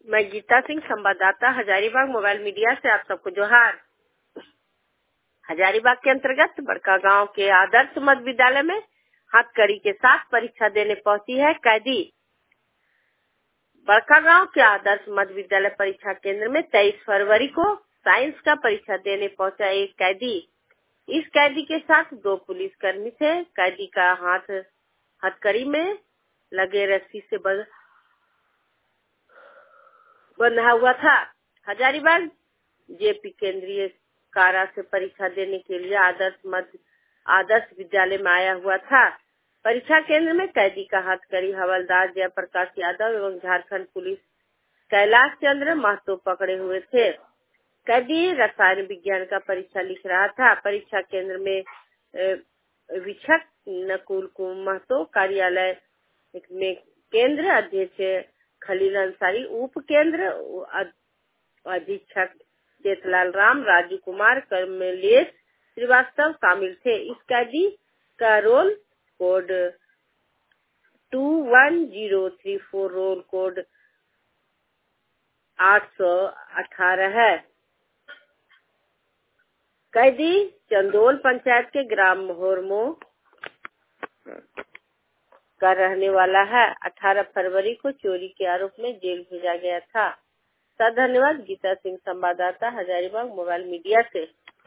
मैं गीता सिंह, संवाददाता Hazaribagh mobile media से आप सबको जोहार। हजारीबाग के अंतर्गत बड़का गांव के आदर्श मध्य विद्यालय में हथकड़ी के साथ परीक्षा देने पहुंची है कैदी। बड़का गांव के आदर्श मध्य विद्यालय परीक्षा केंद्र में 23 फरवरी को साइंस का परीक्षा देने पहुंचा एक कैदी। इस कैदी के साथ 2 पुलिसकर्मी थे। कैदी का हाथ हथकड़ी में लगे रस्सी से बंधा हुआ था। हजारीबाग जेपी केंद्रीय कारा से परीक्षा देने के लिए आदर्श विद्यालय में आया हुआ था। परीक्षा केंद्र में कैदी का हथकड़ी हवलदार जयप्रकाश यादव एवं झारखंड पुलिस कैलाश चंद्र महतो पकड़े हुए थे। कैदी रसायन विज्ञान का परीक्षा लिख रहा था। परीक्षा केंद्र में वीक्षक नकुल महतो, कार्यालय में केंद्र अध्यक्ष खलील अंसारी, उप केंद्र अधीक्षक जेतलाल राम, राजू कुमार, कमलेश श्रीवास्तव शामिल थे। इस कैदी का रोल कोड 21034, रोल कोड 818 है। कैदी चंदोल पंचायत के ग्राम मोहरमो का रहने वाला है। 18 फरवरी को चोरी के आरोप में जेल भेजा गया था। धन्यवाद। गीता सिंह, संवाददाता हजारीबाग मोबाइल मीडिया से।